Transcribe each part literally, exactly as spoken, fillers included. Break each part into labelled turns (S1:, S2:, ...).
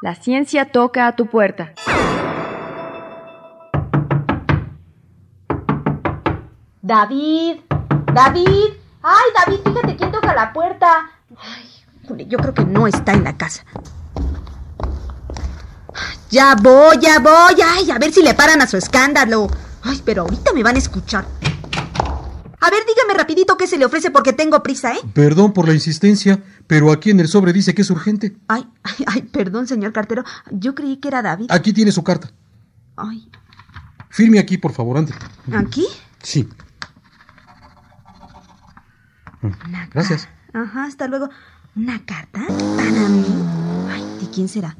S1: La ciencia toca a tu puerta.
S2: David, David, ay David, fíjate quién toca la puerta. Ay, yo creo que no está en la casa. Ya voy, ya voy, ay, a ver si le paran a su escándalo. Ay, pero ahorita me van a escuchar. A ver, dígame rapidito qué se le ofrece porque tengo prisa, ¿eh?
S3: Perdón por la insistencia, pero aquí en el sobre dice que es urgente.
S2: Ay, ay, ay, perdón, señor cartero. Yo creí que era David.
S3: Aquí tiene su carta.
S2: Ay.
S3: Firme aquí, por favor, ande.
S2: ¿Aquí?
S3: Sí.
S2: Una
S3: Gracias.
S2: Ca- Ajá, hasta luego. ¿Una carta? ¿Para mí? Ay, ¿de quién será?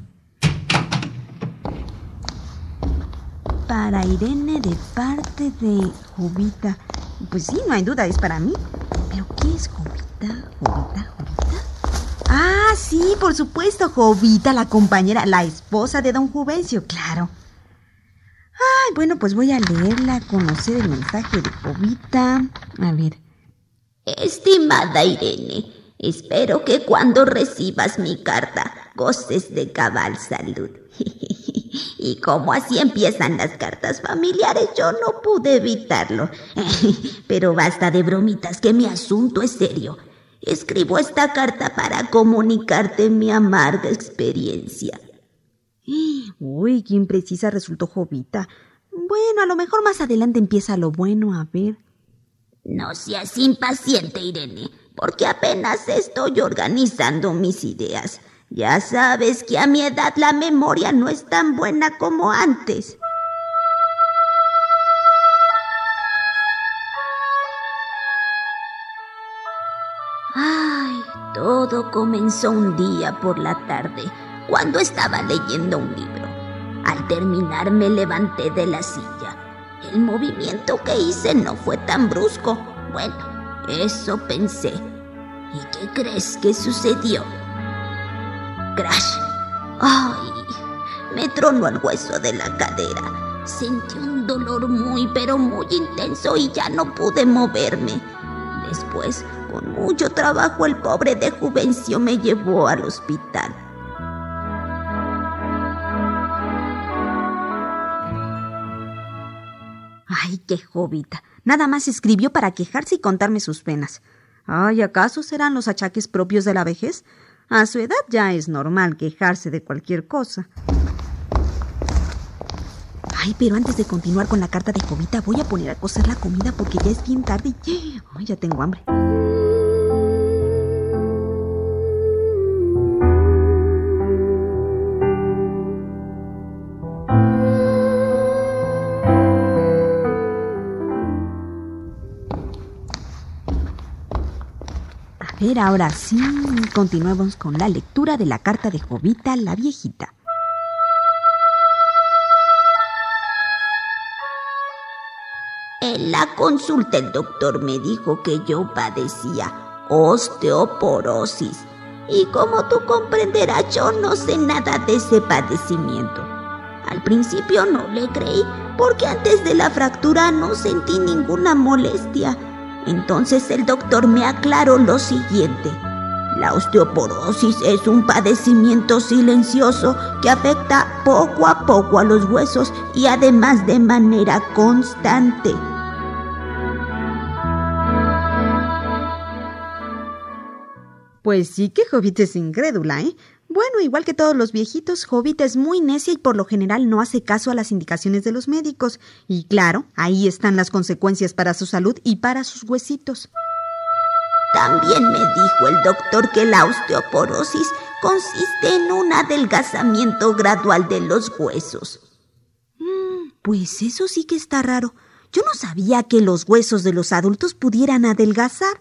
S2: Para Irene de parte de Jovita. Pues sí, no hay duda, es para mí. ¿Pero qué es Jovita? ¿Jovita? ¿Jovita? Ah, sí, por supuesto, Jovita, la compañera, la esposa de don Juvencio, claro. Ay, bueno, pues voy a leerla, conocer el mensaje de Jovita. A ver.
S4: Estimada Irene, espero que cuando recibas mi carta goces de cabal salud. Y como así empiezan las cartas familiares, yo no pude evitarlo. Pero basta de bromitas, que mi asunto es serio. Escribo esta carta para comunicarte mi amarga experiencia.
S2: Uy, qué imprecisa resultó Jovita. Bueno, a lo mejor más adelante empieza lo bueno, a ver.
S4: No seas impaciente, Irene, porque apenas estoy organizando mis ideas. Ya sabes que a mi edad la memoria no es tan buena como antes. Ay, todo comenzó un día por la tarde, cuando estaba leyendo un libro. Al terminar me levanté de la silla. El movimiento que hice no fue tan brusco. Bueno, eso pensé. ¿Y qué crees que sucedió? ¡Crash! ¡Ay! Me tronó el hueso de la cadera. Sentí un dolor muy, pero muy intenso y ya no pude moverme. Después, con mucho trabajo, el pobre de Juvencio me llevó al hospital.
S2: Ay, qué Jovita. Nada más escribió para quejarse y contarme sus penas. Ay, ¿acaso serán los achaques propios de la vejez? A su edad ya es normal quejarse de cualquier cosa. Ay, pero antes de continuar con la carta de Jovita, voy a poner a cocer la comida porque ya es bien tarde y ay, ya tengo hambre. A ver, ahora sí, continuemos con la lectura de la carta de Jovita, la viejita.
S4: En la consulta el doctor me dijo que yo padecía osteoporosis. Y como tú comprenderás, yo no sé nada de ese padecimiento. Al principio no le creí, porque antes de la fractura no sentí ninguna molestia. Entonces el doctor me aclaró lo siguiente. La osteoporosis es un padecimiento silencioso que afecta poco a poco a los huesos y además de manera constante.
S2: Pues sí que Jovita es incrédula, ¿eh? Bueno, igual que todos los viejitos, Jovita es muy necia y por lo general no hace caso a las indicaciones de los médicos. Y claro, ahí están las consecuencias para su salud y para sus huesitos.
S4: También me dijo el doctor que la osteoporosis consiste en un adelgazamiento gradual de los huesos.
S2: Mm, pues eso sí que está raro. Yo no sabía que los huesos de los adultos pudieran adelgazar.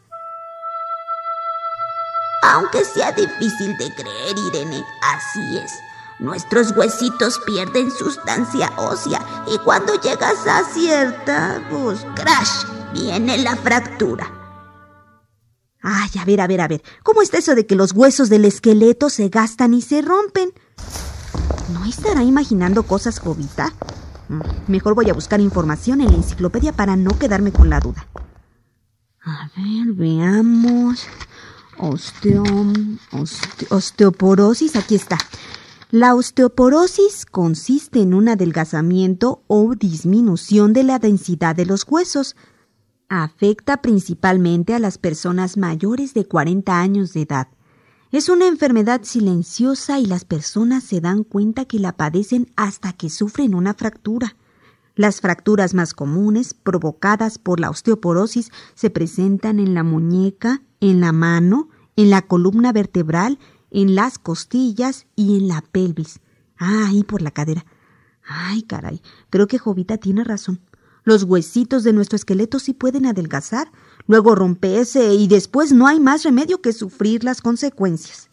S4: Aunque sea difícil de creer, Irene, así es. Nuestros huesitos pierden sustancia ósea y cuando llegas a cierta, pues, crash, viene la fractura.
S2: Ay, a ver, a ver, a ver. ¿Cómo está eso de que los huesos del esqueleto se gastan y se rompen? ¿No estará imaginando cosas, Jovita? Mejor voy a buscar información en la enciclopedia para no quedarme con la duda. A ver, veamos... Osteo, oste, osteoporosis, aquí está. La osteoporosis consiste en un adelgazamiento o disminución de la densidad de los huesos. Afecta principalmente a las personas mayores de cuarenta años de edad. Es una enfermedad silenciosa y las personas se dan cuenta que la padecen hasta que sufren una fractura. Las fracturas más comunes provocadas por la osteoporosis se presentan en la muñeca, en la mano, en la columna vertebral, en las costillas y en la pelvis. Ah, y por la cadera. Ay, caray, creo que Jovita tiene razón. Los huesitos de nuestro esqueleto sí pueden adelgazar, luego romperse y después no hay más remedio que sufrir las consecuencias.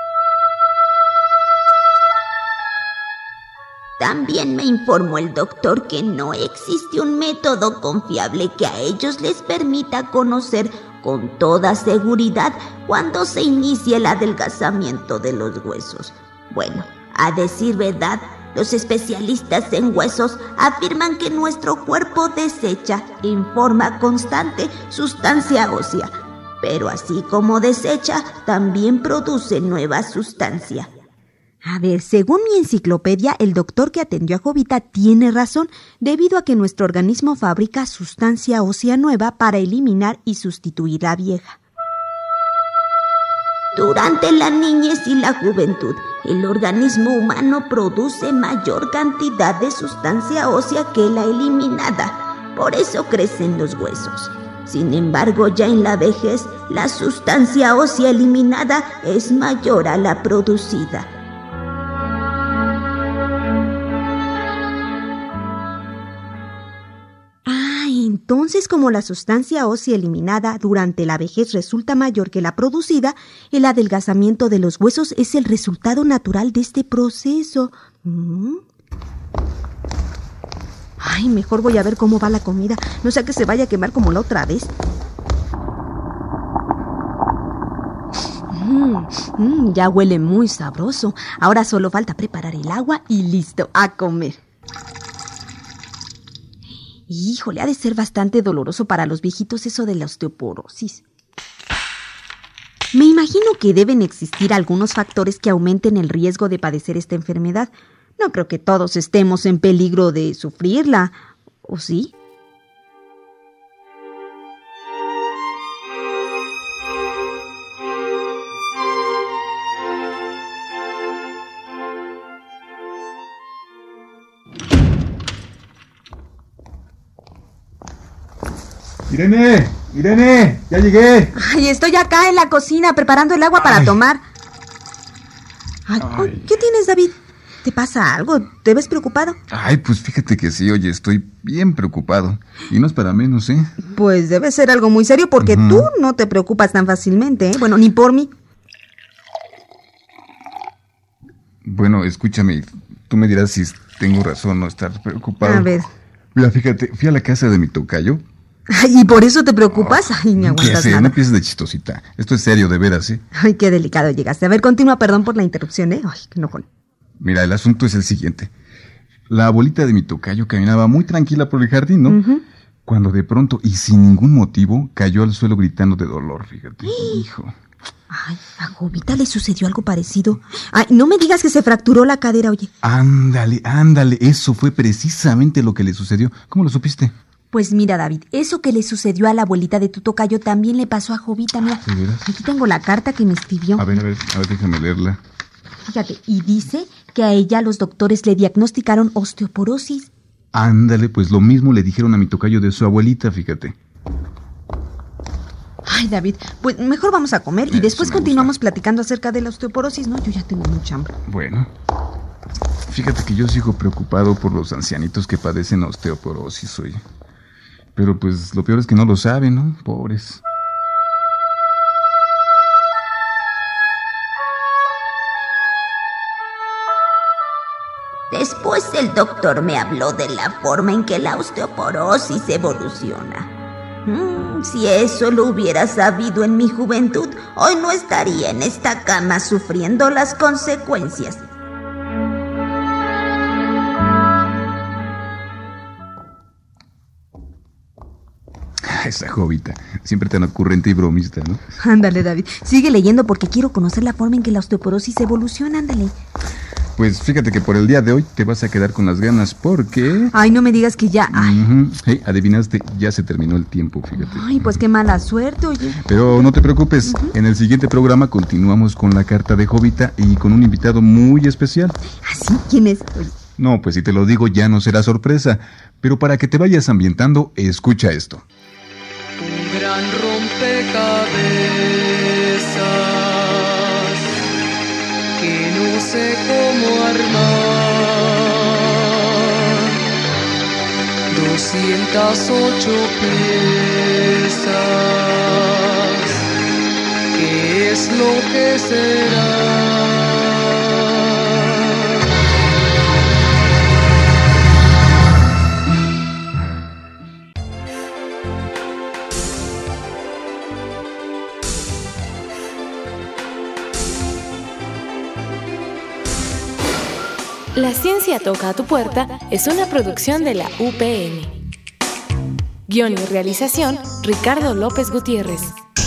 S4: También me informó el doctor que no existe un método confiable que a ellos les permita conocer con toda seguridad cuando se inicia el adelgazamiento de los huesos. Bueno, a decir verdad, los especialistas en huesos afirman que nuestro cuerpo desecha en forma constante sustancia ósea, pero así como desecha, también produce nueva sustancia.
S2: A ver, según mi enciclopedia, el doctor que atendió a Jovita tiene razón, debido a que nuestro organismo fabrica sustancia ósea nueva para eliminar y sustituir la vieja.
S4: Durante la niñez y la juventud, el organismo humano produce mayor cantidad de sustancia ósea que la eliminada, por eso crecen los huesos. Sin embargo, ya en la vejez, la sustancia ósea eliminada es mayor a la producida.
S2: Entonces, como la sustancia ósea eliminada durante la vejez resulta mayor que la producida, el adelgazamiento de los huesos es el resultado natural de este proceso. ¿Mm? Ay, mejor voy a ver cómo va la comida, no sea que se vaya a quemar como la otra vez. Mm, mm, ya huele muy sabroso. Ahora solo falta preparar el agua y listo, a comer. Híjole, ha de ser bastante doloroso para los viejitos eso de la osteoporosis. Me imagino que deben existir algunos factores que aumenten el riesgo de padecer esta enfermedad. No creo que todos estemos en peligro de sufrirla, ¿o sí?
S3: ¡Irene! ¡Irene! ¡Ya llegué!
S2: Ay, estoy acá en la cocina preparando el agua
S3: Ay.
S2: para tomar. Ay,
S3: Ay.
S2: ¿Qué tienes, David? ¿Te pasa algo? ¿Te ves preocupado?
S5: Ay, pues fíjate que sí, oye, estoy bien preocupado. Y no es para menos, ¿eh?
S2: Pues debe ser algo muy serio porque
S5: Ujú.
S2: tú no te preocupas tan fácilmente, ¿eh? Bueno, ni por mí.
S5: Bueno, escúchame, tú me dirás si tengo razón no estar preocupado.
S2: A ver.
S5: Mira, fíjate, fui a la casa de mi tocayo.
S2: Ay, ¿y por eso te preocupas? Ay, ni
S5: Ya
S2: aguantas
S5: sé, no
S2: nada.
S5: empieces de chistosita. Esto es serio, de veras, ¿eh?
S2: Ay, qué delicado llegaste. A ver, continúa, perdón por la interrupción, ¿eh? Ay, qué enojón.
S5: Mira, el asunto es el siguiente. La abuelita de mi tocayo caminaba muy tranquila por el jardín, ¿no?
S2: Ujú.
S5: Cuando de pronto, y sin ningún motivo, cayó al suelo gritando de dolor, fíjate. Hijo.
S2: Ay, a Jovita le sucedió algo parecido. Ay, no me digas que se fracturó la cadera, oye.
S5: Ándale, ándale, eso fue precisamente lo que le sucedió. ¿Cómo lo supiste?
S2: Pues mira, David, eso que le sucedió a la abuelita de tu tocayo también le pasó a Jovita, mira.
S5: ¿De veras?
S2: Aquí tengo la carta que me escribió.
S5: A ver, a ver, a ver, déjame leerla.
S2: Fíjate, y dice que a ella los doctores le diagnosticaron osteoporosis.
S5: Ándale, pues lo mismo le dijeron a mi tocayo de su abuelita, fíjate.
S2: Ay, David, pues mejor vamos a comer y
S5: Eso
S2: después
S5: me
S2: continuamos
S5: gusta.
S2: platicando acerca de la osteoporosis, ¿no? Yo ya tengo mucha hambre.
S5: Bueno, fíjate que yo sigo preocupado por los ancianitos que padecen osteoporosis, oye. Pero pues lo peor es que no lo saben, ¿no? Pobres.
S4: Después el doctor me habló de la forma en que la osteoporosis evoluciona. Mm, si eso lo hubiera sabido en mi juventud, hoy no estaría en esta cama sufriendo las consecuencias.
S5: Esa Jovita, siempre tan ocurrente y bromista, ¿no?
S2: Ándale, David, sigue leyendo porque quiero conocer la forma en que la osteoporosis evoluciona, ándale.
S5: Pues fíjate que por el día de hoy te vas a quedar con las ganas porque...
S2: Ay, no me digas que ya... Ay,
S5: Ujú. Hey, adivinaste, ya se terminó el tiempo, fíjate.
S2: ay, pues qué mala suerte, oye.
S5: Pero no te preocupes, en el siguiente programa continuamos con la carta de Jovita y con un invitado muy especial.
S2: ¿Así? ¿Quién es? Oye.
S5: No, pues si te lo digo ya no será sorpresa, pero para que te vayas ambientando, escucha esto.
S6: Un gran rompecabezas que no sé cómo armar. Doscientas ocho piezas, ¿qué es lo que será?
S7: La ciencia toca a tu puerta es una producción de la U P N. Guión y realización, Ricardo López Gutiérrez.